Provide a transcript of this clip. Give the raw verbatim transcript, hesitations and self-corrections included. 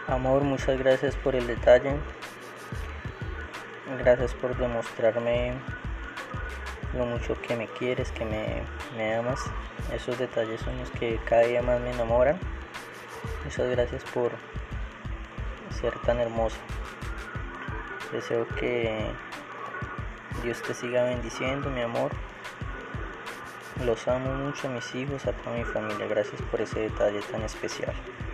Amor, muchas gracias por el detalle. Gracias por demostrarme lo mucho que me quieres, que me, me amas. Esos detalles son los que cada día más me enamoran. Muchas gracias por ser tan hermosa. Deseo que Dios te siga bendiciendo, mi amor. Los amo mucho a mis hijos, a toda mi familia. Gracias por ese detalle tan especial.